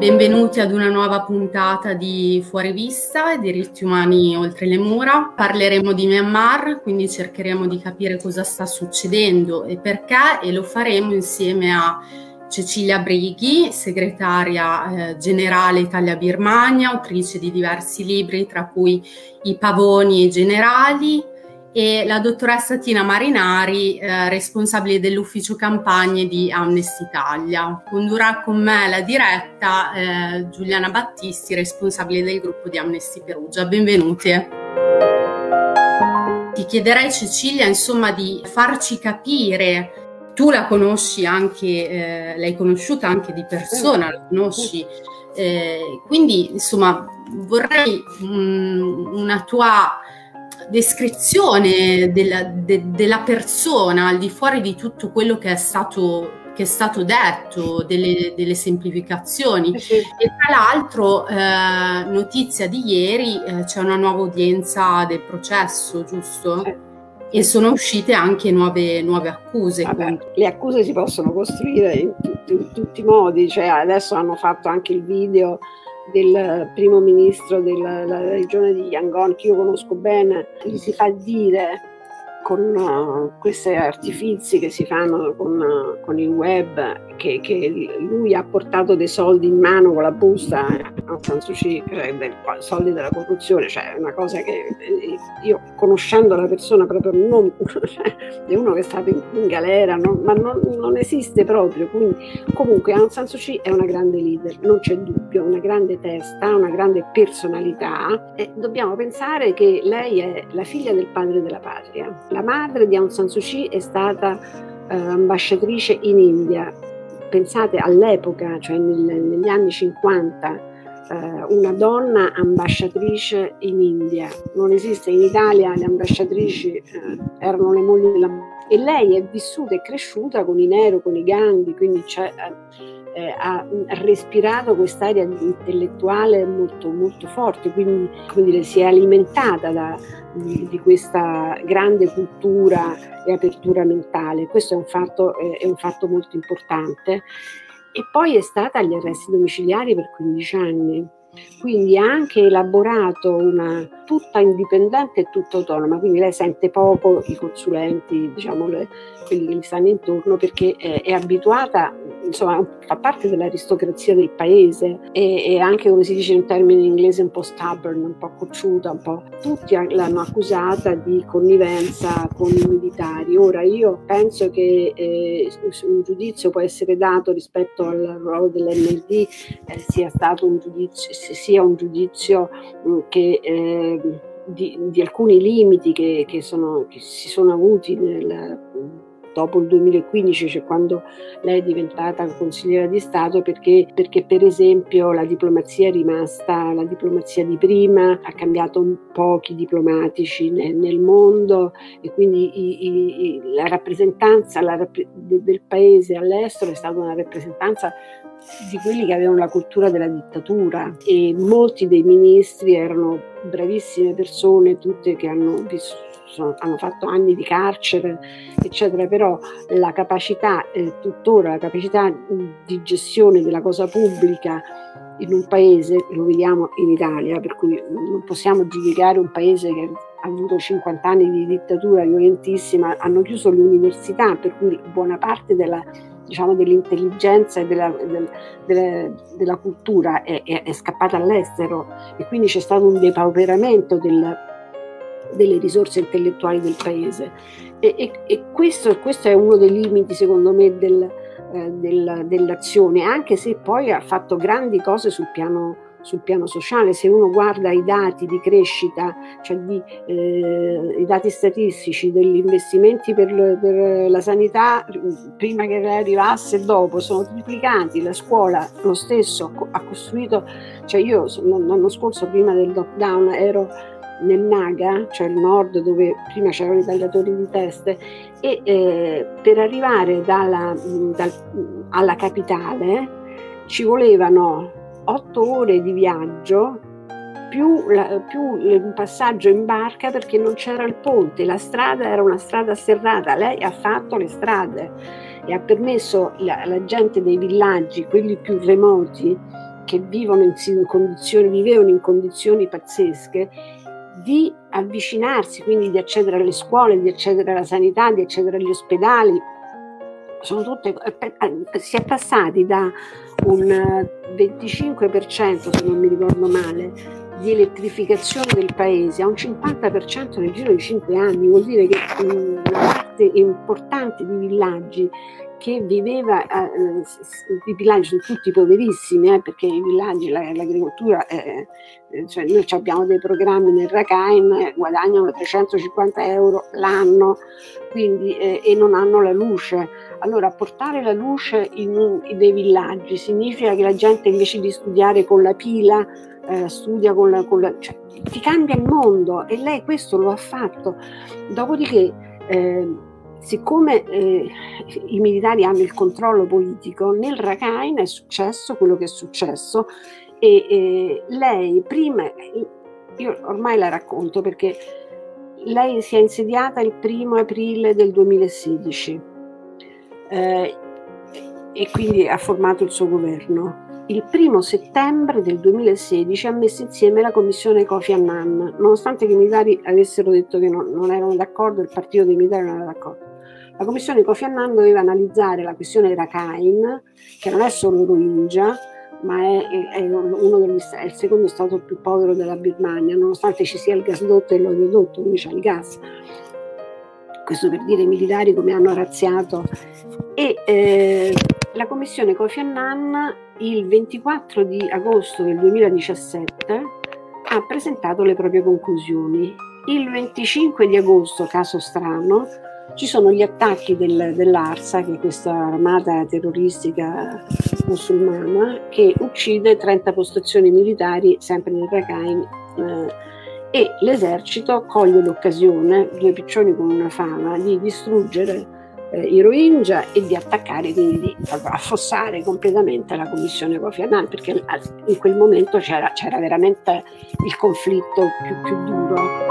Benvenuti ad una nuova puntata di Fuori Vista e diritti umani oltre le mura. Parleremo di Myanmar, quindi cercheremo di capire cosa sta succedendo e perché, e lo faremo insieme a Cecilia Brighi, segretaria generale Italia-Birmania, autrice di diversi libri, tra cui I pavoni e i generali, e la dottoressa Tina Marinari, responsabile dell'ufficio campagne di Amnesty Italia. Condurrà con me la diretta Giuliana Battisti, responsabile del gruppo di Amnesty Perugia. Benvenute. Ti chiederei, Cecilia, insomma, di farci capire. Tu la conosci anche, l'hai conosciuta anche di persona, la conosci, quindi insomma vorrei una tua descrizione della persona, al di fuori di tutto quello che è stato detto, delle semplificazioni. Sì. E tra l'altro, notizia di ieri, c'è una nuova udienza del processo, giusto? Sì. E sono uscite anche nuove accuse. Le accuse si possono costruire in tutti i modi, cioè adesso hanno fatto anche il video del primo ministro della regione di Yangon, che io conosco bene, gli si fa dire con questi artifizi che si fanno con il web che lui ha portato dei soldi in mano con la busta, Aung San Suu Kyi, cioè soldi della corruzione, cioè una cosa che io, conoscendo la persona proprio, non è uno che è stato in galera, ma non esiste proprio. Quindi comunque Aung San Suu Kyi è una grande leader, non c'è dubbio, una grande testa, una grande personalità, e dobbiamo pensare che lei è la figlia del padre della patria. La madre di Aung San Suu Kyi è stata ambasciatrice in India. Pensate, all'epoca, cioè negli anni 50, una donna ambasciatrice in India. Non esiste in Italia, le ambasciatrici erano le mogli della... E lei è vissuta e cresciuta con i Nehru, con i Gandhi, quindi ha respirato quest'area intellettuale molto, molto forte, quindi, come dire, si è alimentata di questa grande cultura e apertura mentale. Questo è un fatto molto importante. E poi è stata agli arresti domiciliari per 15 anni, quindi ha anche elaborato una tutta indipendente e tutta autonoma, quindi lei sente poco i consulenti, diciamo quelli che gli stanno intorno, perché è abituata, insomma, fa parte dell'aristocrazia del paese, e anche, come si dice in termini inglesi, un po' stubborn, un po' cocciuta, un po'. Tutti l'hanno accusata di connivenza con i militari. Ora io penso che un giudizio può essere dato rispetto al ruolo dell'NLD, sia un giudizio che di alcuni limiti che si sono avuti dopo il 2015, cioè quando lei è diventata consigliera di Stato, perché per esempio la diplomazia è rimasta la diplomazia di prima, ha cambiato pochi diplomatici nel mondo, e quindi la rappresentanza del paese all'estero è stata una rappresentanza di quelli che avevano la cultura della dittatura, e molti dei ministri erano bravissime persone, tutte che hanno fatto anni di carcere, eccetera, però la capacità, tuttora la capacità di gestione della cosa pubblica in un paese, lo vediamo in Italia, per cui non possiamo giudicare un paese che ha avuto 50 anni di dittatura violentissima, hanno chiuso le università, per cui buona parte dell'intelligenza e della cultura è scappata all'estero, e quindi c'è stato un depauperamento delle risorse intellettuali del paese, e questo è uno dei limiti, secondo me, dell'azione, anche se poi ha fatto grandi cose sul piano sociale. Se uno guarda i dati di crescita, cioè i dati statistici degli investimenti per la sanità, prima che lei arrivasse e dopo, sono triplicati. La scuola, lo stesso, ha costruito, cioè io l'anno scorso, prima del lockdown, ero nel Naga, cioè il nord, dove prima c'erano i tagliatori di teste, e per arrivare alla capitale ci volevano 8 ore di viaggio più un passaggio in barca, perché non c'era il ponte, la strada era una strada sterrata. Lei ha fatto le strade e ha permesso alla gente dei villaggi, quelli più remoti, che vivevano in condizioni pazzesche, di avvicinarsi, quindi di accedere alle scuole, di accedere alla sanità, di accedere agli ospedali. Si è passati da un 25%, se non mi ricordo male, di elettrificazione del paese a un 50% nel giro di 5 anni. Vuol dire che una parte importante di villaggi che viveva, i villaggi sono tutti poverissimi, perché i villaggi, l'agricoltura, cioè noi abbiamo dei programmi nel Rakhine, guadagnano 350 euro l'anno, quindi, e non hanno la luce. Allora, portare la luce in dei villaggi significa che la gente, invece di studiare con la pila, studia con la cioè, ti cambia il mondo, e lei questo lo ha fatto. Dopodiché, siccome i militari hanno il controllo politico, nel Rakhine è successo quello che è successo, e lei prima, io ormai la racconto perché lei si è insediata il 1° aprile del 2016 e quindi ha formato il suo governo. Il 1° settembre del 2016 ha messo insieme la commissione Kofi Annan, nonostante che i militari avessero detto che non erano d'accordo, il partito dei militari non era d'accordo. La commissione Kofi Annan doveva analizzare la questione Rakhine, che non è solo Rohingya, ma è il secondo stato più povero della Birmania, nonostante ci sia il gasdotto e l'oleodotto, quindi c'è il gas. Questo per dire i militari come hanno razziato. E la commissione Kofi Annan il 24 di agosto del 2017 ha presentato le proprie conclusioni. Il 25 di agosto, caso strano, ci sono gli attacchi dell'ARSA, che è questa armata terroristica musulmana, che uccide 30 postazioni militari sempre nel Rakhine, e l'esercito coglie l'occasione, due piccioni con una fava, di distruggere i Rohingya e di attaccare, quindi di affossare completamente la commissione Kofi Annan, perché in quel momento c'era veramente il conflitto più duro.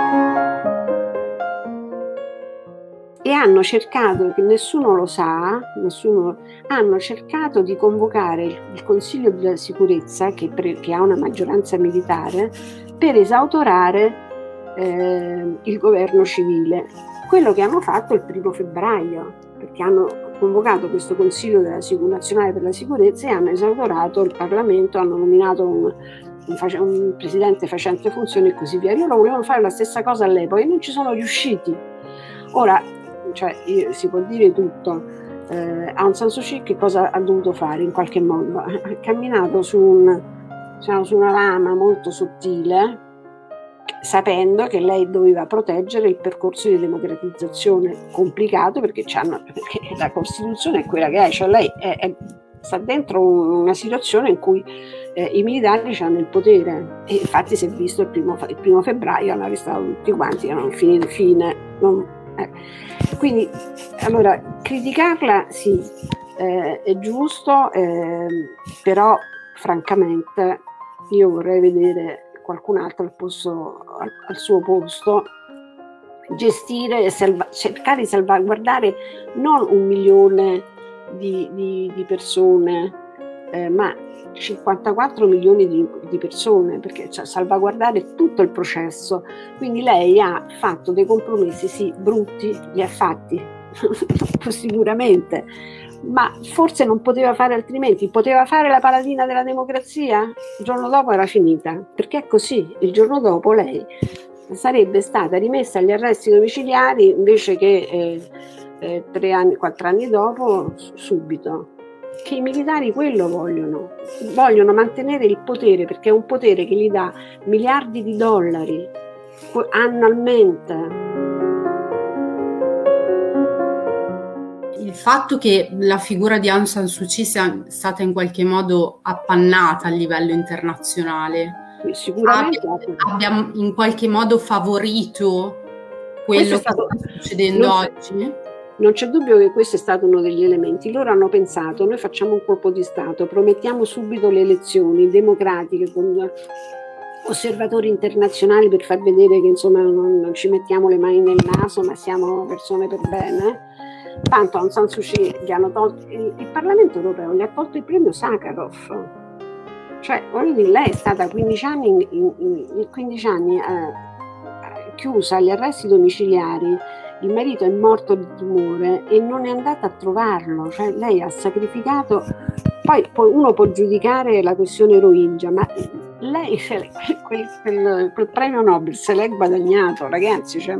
E hanno cercato, che nessuno lo sa, hanno cercato di convocare il Consiglio della Sicurezza, che ha una maggioranza militare, per esautorare il governo civile. Quello che hanno fatto il 1° febbraio, perché hanno convocato questo Consiglio nazionale per la sicurezza e hanno esautorato il Parlamento, hanno nominato un presidente facente funzioni e così via. Loro volevano fare la stessa cosa all'epoca e non ci sono riusciti. Ora, si può dire tutto. Aung San Suu Kyi che cosa ha dovuto fare in qualche modo? Ha camminato su una lama molto sottile, sapendo che lei doveva proteggere il percorso di democratizzazione, complicato perché la Costituzione è quella che è, cioè lei sta dentro una situazione in cui i militari hanno il potere, e infatti si è visto il primo febbraio hanno arrestato tutti quanti, erano fine. Quindi, allora, criticarla sì, è giusto, però francamente io vorrei vedere qualcun altro al suo posto gestire e cercare di salvaguardare non 1 milione di persone, ma 54 milioni di persone, perché salvaguardare tutto il processo. Quindi lei ha fatto dei compromessi, sì, brutti, li ha fatti sicuramente, ma forse non poteva fare altrimenti. Poteva fare la paladina della democrazia? Il giorno dopo era finita, perché è così. Il giorno dopo lei sarebbe stata rimessa agli arresti domiciliari invece che 4 anni dopo, subito. Che i militari quello vogliono mantenere il potere, perché è un potere che gli dà miliardi di dollari annualmente. Il fatto che la figura di Aung San Suu Kyi sia stata in qualche modo appannata a livello internazionale sicuramente abbia in qualche modo favorito quello che sta succedendo oggi? Non c'è dubbio che questo è stato uno degli elementi. Loro hanno pensato: noi facciamo un colpo di Stato, promettiamo subito le elezioni democratiche con osservatori internazionali per far vedere che insomma non ci mettiamo le mani nel naso, ma siamo persone per bene. Tanto Aung San Suu Kyi gli hanno tolto, il Parlamento europeo gli ha tolto il premio Sakharov. Cioè, voglio dire, lei è stata 15 anni, 15 anni chiusa agli arresti domiciliari, il marito è morto di tumore e non è andata a trovarlo, cioè lei ha sacrificato. Poi uno può giudicare la questione Rohingya, ma lei quel premio Nobel se l'è guadagnato, ragazzi, cioè,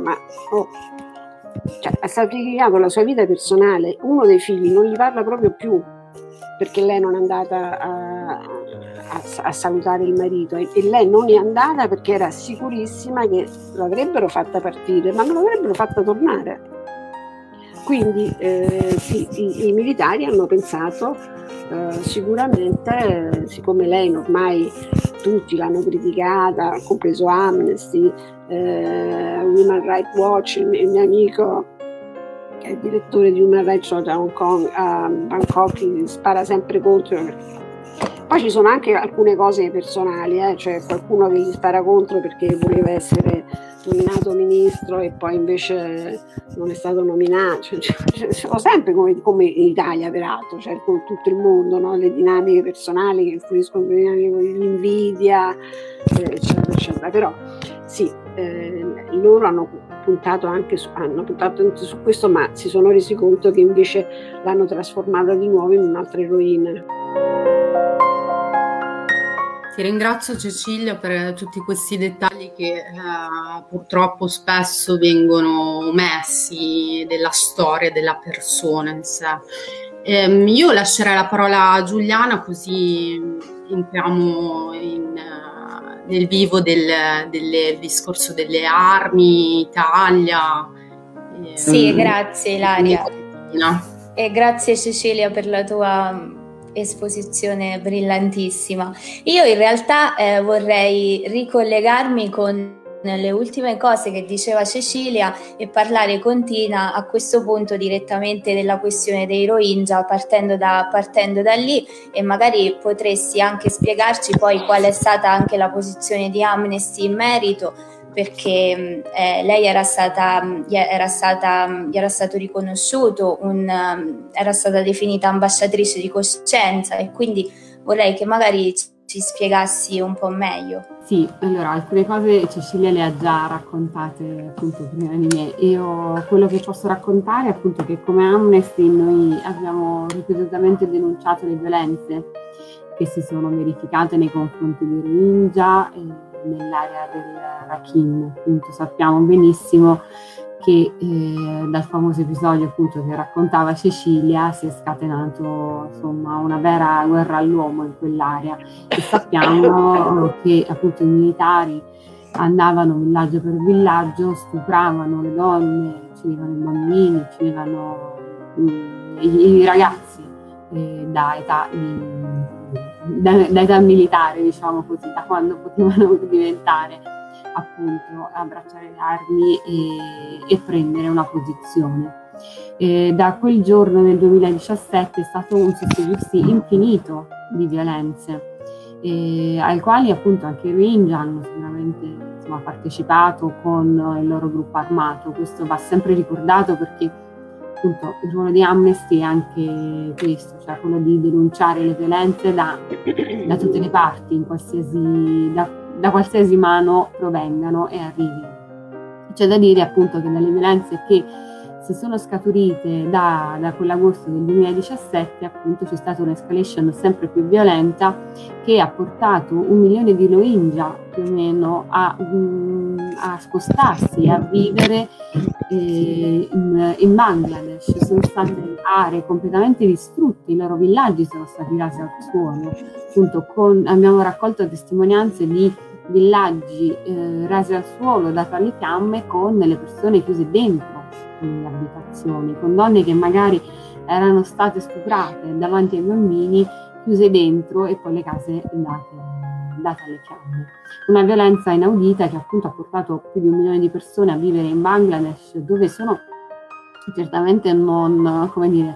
ha sacrificato la sua vita personale. Uno dei figli non gli parla proprio più perché lei non è andata a salutare il marito, e lei non è andata perché era sicurissima che l'avrebbero fatta partire, ma non l'avrebbero fatta tornare. Quindi sì, i militari hanno pensato sicuramente, siccome lei ormai tutti l'hanno criticata, compreso Amnesty, Human Rights Watch, il mio amico che è direttore di Human Rights Watch a Hong Kong, a Bangkok, gli spara sempre contro. Poi ci sono anche alcune cose personali, cioè qualcuno che gli spara contro perché voleva essere nominato ministro e poi invece non è stato nominato. Sono sempre come in Italia, peraltro, cioè con tutto il mondo, no? Le dinamiche personali che influiscono l'invidia, eccetera, eccetera. Però sì, loro hanno puntato anche su questo, ma si sono resi conto che invece l'hanno trasformata di nuovo in un'altra eroina. Ti ringrazio Cecilia per tutti questi dettagli che purtroppo spesso vengono omessi della storia della persona in sé. Io lascerei la parola a Giuliana, così entriamo nel vivo del discorso delle armi, Italia. Sì, grazie Ilaria. E grazie Cecilia per la tua esposizione brillantissima. Io in realtà vorrei ricollegarmi con le ultime cose che diceva Cecilia e parlare con Tina a questo punto direttamente della questione dei Rohingya, partendo da lì, e magari potresti anche spiegarci poi qual è stata anche la posizione di Amnesty in merito, perché lei era stato riconosciuto, era stata definita ambasciatrice di coscienza, e quindi vorrei che magari ci spiegassi un po' meglio. Sì, allora alcune cose Cecilia le ha già raccontate appunto prima di me. Io quello che posso raccontare è appunto che come Amnesty noi abbiamo ripetutamente denunciato le violenze che si sono verificate nei confronti dei Rohingya nell'area del Rakhine. Appunto sappiamo benissimo che dal famoso episodio appunto che raccontava Cecilia si è scatenato insomma una vera guerra all'uomo in quell'area, e sappiamo che appunto i militari andavano villaggio per villaggio, stupravano le donne, uccidevano i bambini, uccidevano i ragazzi da età militare, diciamo così, da quando potevano diventare appunto abbracciare le armi e prendere una posizione. Da quel giorno nel 2017 è stato un susseguirsi infinito di violenze ai quali appunto anche i Rohingya hanno sicuramente partecipato con il loro gruppo armato. Questo va sempre ricordato perché appunto il ruolo di Amnesty è anche questo, cioè quello di denunciare le violenze da tutte le parti, da qualsiasi mano provengano e arrivino. C'è da dire appunto che dalle violenze che si sono scaturite da quell'agosto del 2017 appunto c'è stata un'escalation sempre più violenta che ha portato 1 milione di Rohingya più o meno a spostarsi, a vivere in Bangladesh. Sono state aree completamente distrutte, i loro villaggi sono stati rasi al suolo. Appunto abbiamo raccolto testimonianze di villaggi rasi al suolo, dati alle fiamme, con le persone chiuse dentro nelle abitazioni, con donne che magari erano state stuprate davanti ai bambini, chiuse dentro, e poi le case date alle fiamme. Una violenza inaudita che appunto ha portato più di 1 milione di persone a vivere in Bangladesh, dove sono certamente non, come dire,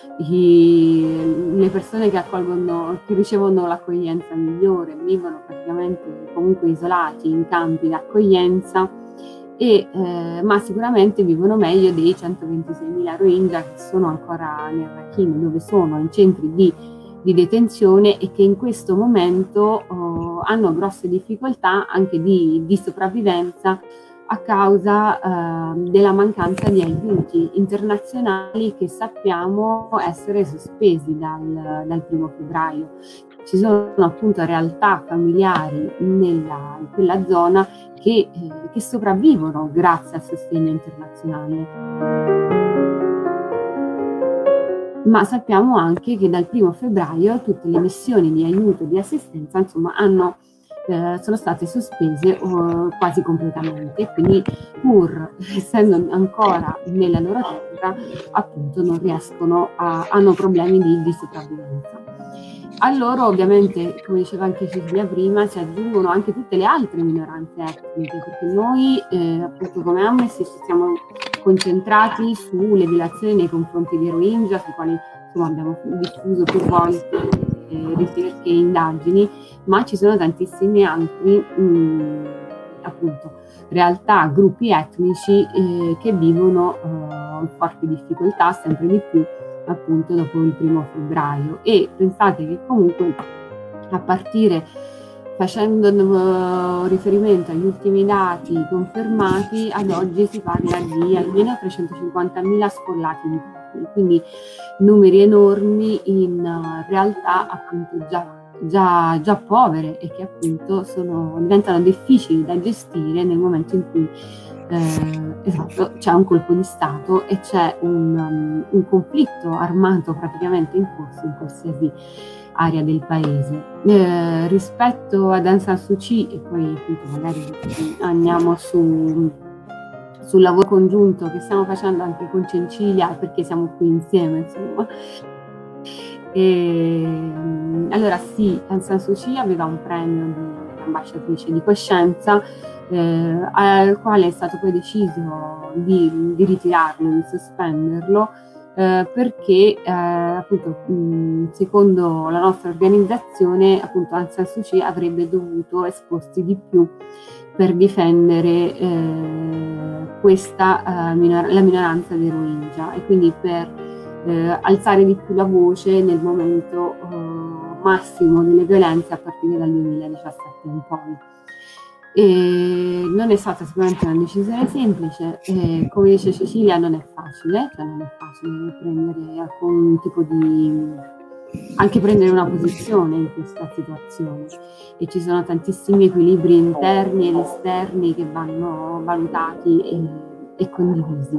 le persone che ricevono l'accoglienza migliore, vivono praticamente comunque isolati in campi di accoglienza, ma sicuramente vivono meglio dei 126.000 Rohingya che sono ancora nel Rakhine, dove sono in centri di di detenzione e che in questo momento hanno grosse difficoltà anche di sopravvivenza a causa della mancanza di aiuti internazionali che sappiamo essere sospesi dal 1° febbraio. Ci sono appunto realtà familiari in quella zona che sopravvivono grazie al sostegno internazionale. Ma sappiamo anche che dal 1° febbraio tutte le missioni di aiuto e di assistenza, insomma, sono state sospese quasi completamente, quindi pur essendo ancora nella loro terra, appunto non riescono hanno problemi di sopravvivenza. A loro ovviamente, come diceva anche Cecilia prima, si aggiungono anche tutte le altre minoranze etniche, perché noi appunto come Amnesty ci siamo concentrati sulle violazioni nei confronti dei Rohingya, sui quali insomma abbiamo diffuso più volte ricerche e indagini, ma ci sono tantissimi altri appunto realtà, gruppi etnici che vivono forti difficoltà sempre di più appunto dopo il 1° febbraio. E pensate che comunque a partire, facendo riferimento agli ultimi dati confermati, ad oggi si parla di almeno 350.000 sfollati interni, quindi numeri enormi in realtà appunto già povere e che appunto diventano difficili da gestire nel momento in cui c'è un colpo di Stato e c'è un conflitto armato praticamente in corso in qualsiasi area del paese. Rispetto ad Aung San Suu Kyi, e poi appunto magari andiamo sul lavoro congiunto che stiamo facendo anche con Cencilia, perché siamo qui insieme, insomma. Allora sì, Aung San Suu Kyi aveva un premio di ambasciatrice di coscienza, al quale è stato poi deciso di ritirarlo, di sospenderlo, perché appunto secondo la nostra organizzazione appunto Aung San Suu Kyi avrebbe dovuto esporsi di più per difendere la minoranza dei Rohingya e quindi per alzare di più la voce nel momento massimo delle violenze a partire dal 2017 in poi. E non è stata sicuramente una decisione semplice, come dice Cecilia non è facile prendere alcun tipo anche prendere una posizione in questa situazione, e ci sono tantissimi equilibri interni ed esterni che vanno valutati e condivisi.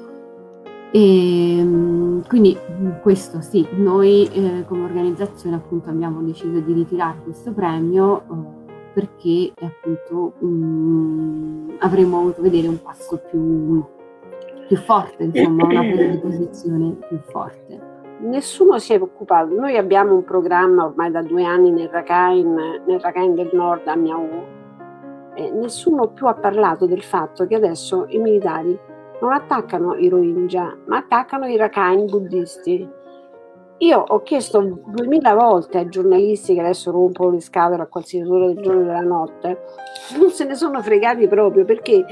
E quindi questo sì, noi come organizzazione appunto abbiamo deciso di ritirare questo premio perché appunto avremmo voluto vedere un passo più forte, insomma una presa di posizione più forte. Nessuno si è occupato, noi abbiamo un programma ormai da 2 anni nel Rakhine del Nord a Miao, e nessuno più ha parlato del fatto che adesso i militari non attaccano i Rohingya, ma attaccano i Rakhine buddisti. Io ho chiesto 2000 volte ai giornalisti che adesso rompono le scatole a qualsiasi ora del giorno e della notte, non se ne sono fregati proprio, perché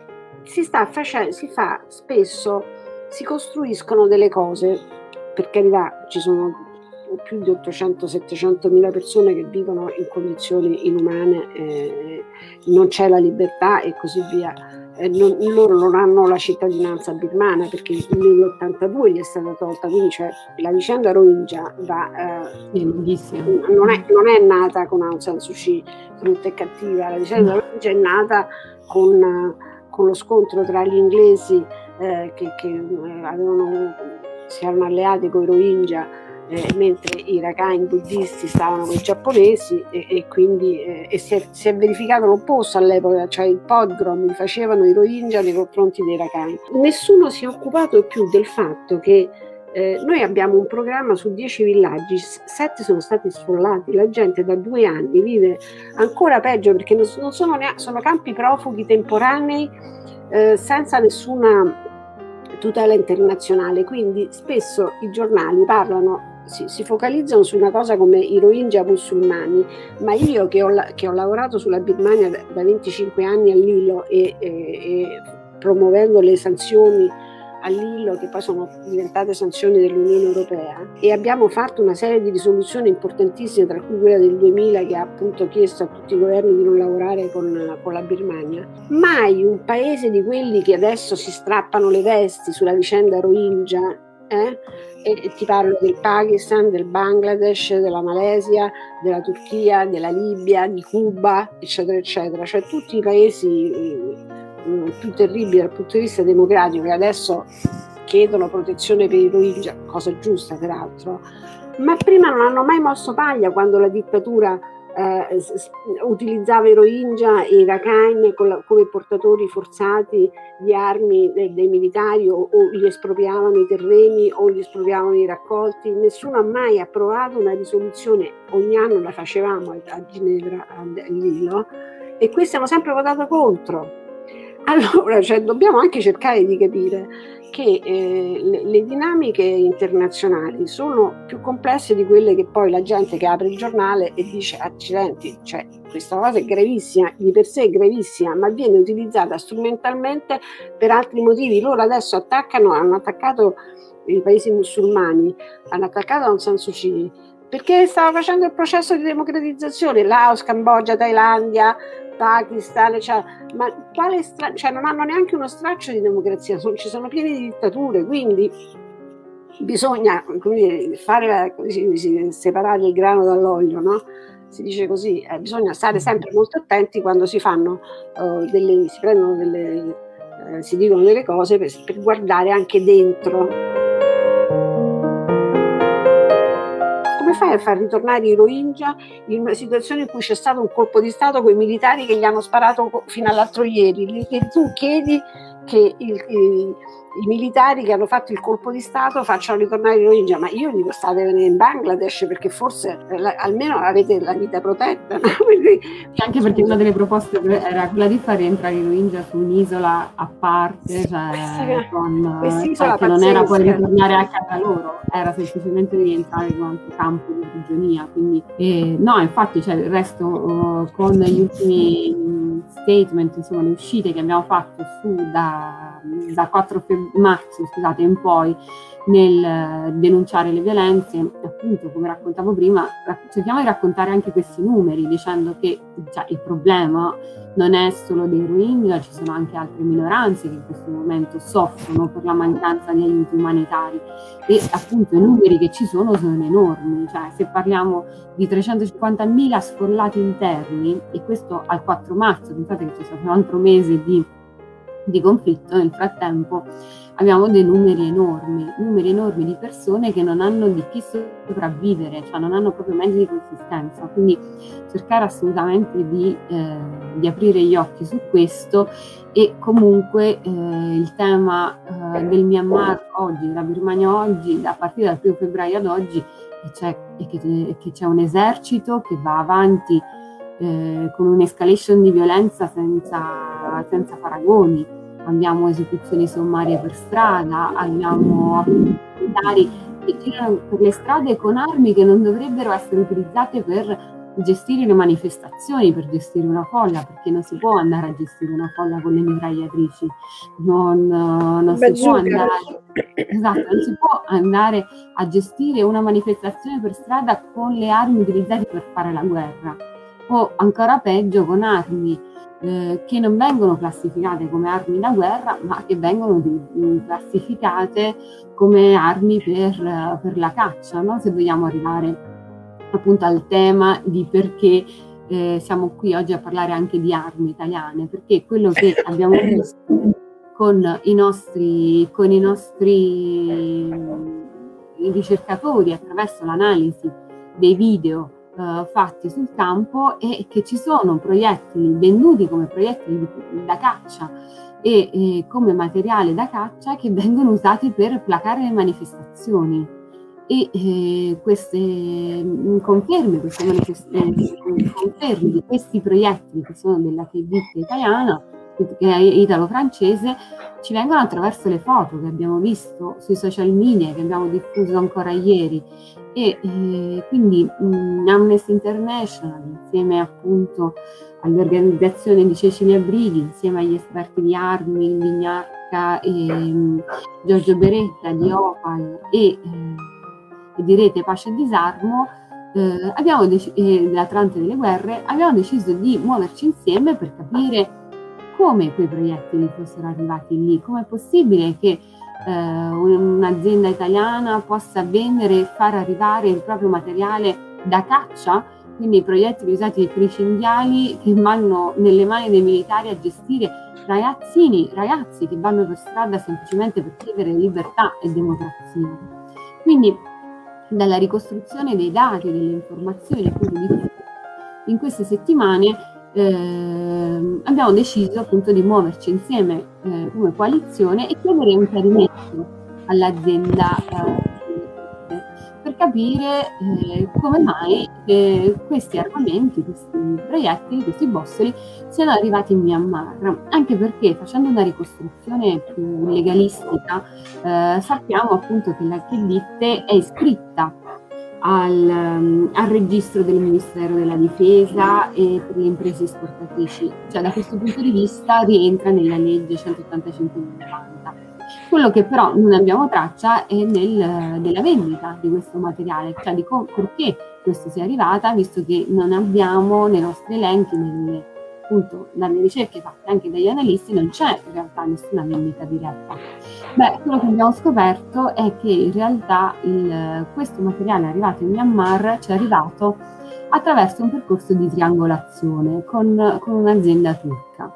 spesso si costruiscono delle cose, per carità ci sono più di 800-700.000 persone che vivono in condizioni inumane, non c'è la libertà e così via. Loro non hanno la cittadinanza birmana perché nell'82 gli è stata tolta, quindi cioè, la vicenda Rohingya non è nata con Aung San Suu Kyi brutta e cattiva, la vicenda Rohingya è nata con lo scontro tra gli inglesi che si erano alleati con i Rohingya mentre i Rakhine buddisti stavano con i giapponesi, e quindi si è verificato l'opposto all'epoca, cioè il pogrom li facevano i Rohingya nei confronti dei Rakhine. Nessuno si è occupato più del fatto che noi abbiamo un programma su 10 villaggi, 7 sono stati sfollati, la gente da 2 anni vive ancora peggio perché non sono campi profughi temporanei senza nessuna tutela internazionale, quindi spesso i giornali si focalizzano su una cosa come i Rohingya musulmani, ma io che ho lavorato sulla Birmania da 25 anni all'ILO e promuovendo le sanzioni all'ILO, che poi sono diventate sanzioni dell'Unione Europea, e abbiamo fatto una serie di risoluzioni importantissime, tra cui quella del 2000 che ha appunto chiesto a tutti i governi di non lavorare con la Birmania. Mai un paese di quelli che adesso si strappano le vesti sulla vicenda Rohingya, e ti parlo del Pakistan, del Bangladesh, della Malesia, della Turchia, della Libia, di Cuba, eccetera eccetera, cioè tutti i paesi più terribili dal punto di vista democratico, che adesso chiedono protezione per i Rohingya, cosa giusta peraltro, ma prima non hanno mai mosso paglia quando la dittatura utilizzava i Rohingya e i Rakhine come portatori forzati di armi dei militari, o gli espropriavano i terreni o gli espropriavano i raccolti. Nessuno ha mai approvato una risoluzione, ogni anno la facevamo a Ginevra all'ILO, e questi hanno sempre votato contro. Allora, cioè, dobbiamo anche cercare di capire che le dinamiche internazionali sono più complesse di quelle che poi la gente che apre il giornale e dice accidenti, cioè questa cosa è gravissima, di per sé è gravissima, ma viene utilizzata strumentalmente per altri motivi. Loro adesso hanno attaccato i paesi musulmani, hanno attaccato Aung San Suu Kyi perché stava facendo il processo di democratizzazione, Laos, Cambogia, Thailandia, Pakistan, cioè, ma cioè non hanno neanche uno straccio di democrazia, ci sono pieni di dittature, quindi bisogna fare, separare il grano dall'olio, no? Si dice così, bisogna stare sempre molto attenti quando si fanno si dicono delle cose per guardare anche dentro. Come fai a far ritornare i Rohingya in una situazione in cui c'è stato un colpo di Stato con i militari che gli hanno sparato fino all'altro ieri? E tu chiedi che i militari che hanno fatto il colpo di Stato facciano ritornare i Rohingya, ma io dico statevene in Bangladesh perché forse almeno avete la vita protetta, no? Anche perché una delle proposte era quella di far rientrare i Rohingya su un'isola a parte, cioè che non era poi ritornare a casa loro, era semplicemente rientrare in un altro campo di prigionia. Quindi no, infatti, cioè, il resto con gli ultimi statement, insomma le uscite che abbiamo fatto da 4 marzo in poi nel denunciare le violenze, appunto come raccontavo prima, cerchiamo di raccontare anche questi numeri, dicendo che il problema non è solo dei Rohingya, ci sono anche altre minoranze che in questo momento soffrono per la mancanza di aiuti umanitari, e appunto i numeri che ci sono enormi, cioè se parliamo di 350.000 sfollati interni, e questo al 4 marzo, pensate che c'è stato un altro mese di conflitto, nel frattempo abbiamo dei numeri enormi di persone che non hanno di chi sopravvivere, cioè non hanno proprio mezzi di consistenza. Quindi cercare assolutamente di aprire gli occhi su questo, e comunque il tema del Myanmar oggi, della Birmania oggi, a partire dal 1 febbraio ad oggi, che c'è un esercito che va avanti con un'escalation di violenza senza paragoni. Abbiamo esecuzioni sommarie per strada, abbiamo militari che girano per le strade con armi che non dovrebbero essere utilizzate per gestire le manifestazioni, per gestire una folla, perché non si può andare a gestire una folla con le mitragliatrici, non si può andare a gestire una manifestazione per strada con le armi utilizzate per fare la guerra, o ancora peggio con armi che non vengono classificate come armi da guerra, ma che vengono classificate come armi per la caccia, no? Se vogliamo arrivare appunto al tema di perché siamo qui oggi a parlare anche di armi italiane, perché quello che abbiamo visto con i nostri ricercatori attraverso l'analisi dei video fatti sul campo, è che ci sono proiettili venduti come proiettili da caccia e come materiale da caccia che vengono usati per placare le manifestazioni, e queste conferme di questi proiettili, che sono della ditta italiana, italo-francese, ci vengono attraverso le foto che abbiamo visto sui social media, che abbiamo diffuso ancora ieri, e quindi Amnesty International, insieme appunto all'organizzazione di Cecilia Brighi, insieme agli esperti di Armi, Vignacca e Giorgio Beretta di Opal e di Rete Pace e Disarmo, dell'Atlante delle Guerre, abbiamo deciso di muoverci insieme per capire come quei proiettili fossero arrivati lì. Com'è possibile che un'azienda italiana possa vendere e far arrivare il proprio materiale da caccia, quindi i proiettili usati per i cinghiali che vanno nelle mani dei militari a gestire ragazzi che vanno per strada semplicemente per chiedere libertà e democrazia. Quindi dalla ricostruzione dei dati, delle informazioni in queste settimane abbiamo deciso appunto di muoverci insieme come coalizione e chiedere un chiarimento all'azienda per capire come mai questi armamenti, questi proiettili, questi bossoli siano arrivati in Myanmar, anche perché facendo una ricostruzione più legalistica sappiamo appunto che la Chedite è iscritta al registro del Ministero della Difesa e per le imprese esportatrici, cioè da questo punto di vista rientra nella legge 185/90. Quello che però non abbiamo traccia è della vendita di questo materiale, cioè di perché questo sia arrivata, visto che non abbiamo nei nostri elenchi, dalle ricerche fatte anche dagli analisti, non c'è in realtà nessuna vendita diretta. Quello che abbiamo scoperto è che in realtà questo materiale arrivato in Myanmar ci è arrivato attraverso un percorso di triangolazione con un'azienda turca.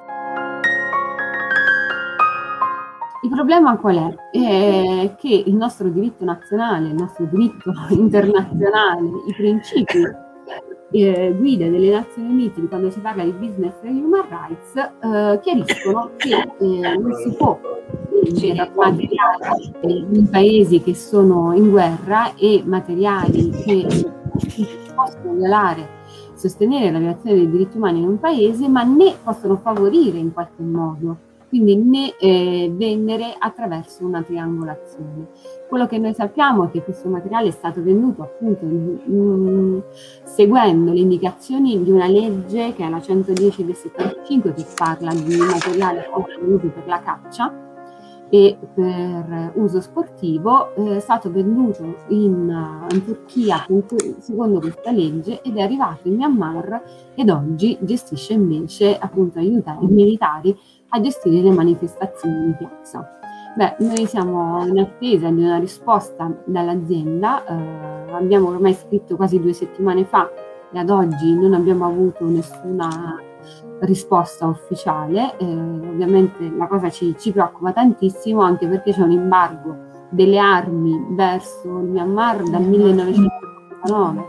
Il problema qual è? È che il nostro diritto nazionale, il nostro diritto internazionale, i principi guida delle Nazioni Unite quando si parla di business e human rights chiariscono che non si può vendere materiali in paesi che sono in guerra e materiali che possono sostenere la violazione dei diritti umani in un paese, ma né possono favorire in qualche modo, quindi né vendere attraverso una triangolazione. Quello che noi sappiamo è che questo materiale è stato venduto appunto seguendo le indicazioni di una legge che è la 110 del 75, che parla di materiale venduto per la caccia e per uso sportivo, è stato venduto in Turchia secondo questa legge ed è arrivato in Myanmar ed oggi gestisce invece, appunto, aiuta i militari a gestire le manifestazioni in piazza. Noi siamo in attesa di una risposta dall'azienda, abbiamo ormai scritto quasi 2 settimane fa e ad oggi non abbiamo avuto nessuna risposta ufficiale. Ovviamente la cosa ci preoccupa tantissimo, anche perché c'è un embargo delle armi verso il Myanmar dal 1999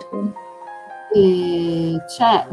e c'è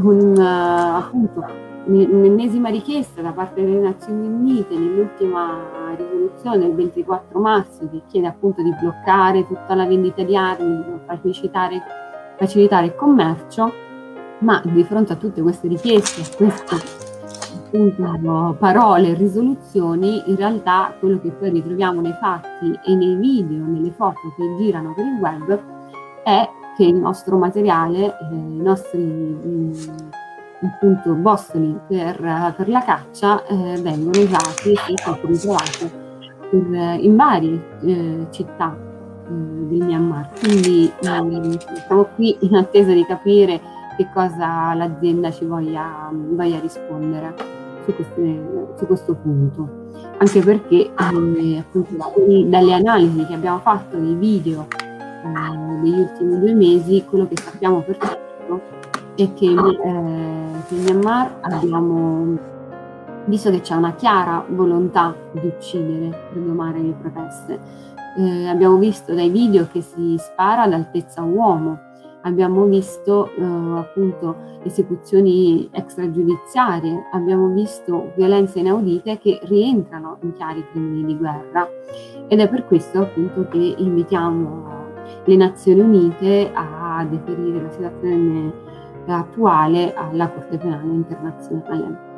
un'ennesima richiesta da parte delle Nazioni Unite nell'ultima risoluzione del 24 marzo che chiede appunto di bloccare tutta la vendita di armi, di facilitare il commercio, ma di fronte a tutte queste richieste, a queste appunto parole e risoluzioni, in realtà quello che poi ritroviamo nei fatti e nei video, nelle foto che girano per il web è che il nostro materiale, i nostri appunto bossoli per la caccia vengono usati e sono ritrovati in varie città del Myanmar. Quindi siamo qui in attesa di capire che cosa l'azienda ci voglia rispondere su questo punto, anche perché appunto dalle analisi che abbiamo fatto dei video degli ultimi 2 mesi, quello che sappiamo per certo è che in Myanmar abbiamo visto che c'è una chiara volontà di uccidere per domare le proteste. Abbiamo visto dai video che si spara ad altezza uomo, abbiamo visto appunto esecuzioni extragiudiziarie, abbiamo visto violenze inaudite che rientrano in chiari crimini di guerra, ed è per questo appunto che invitiamo le Nazioni Unite a deferire la situazione attuale alla Corte Penale Internazionale.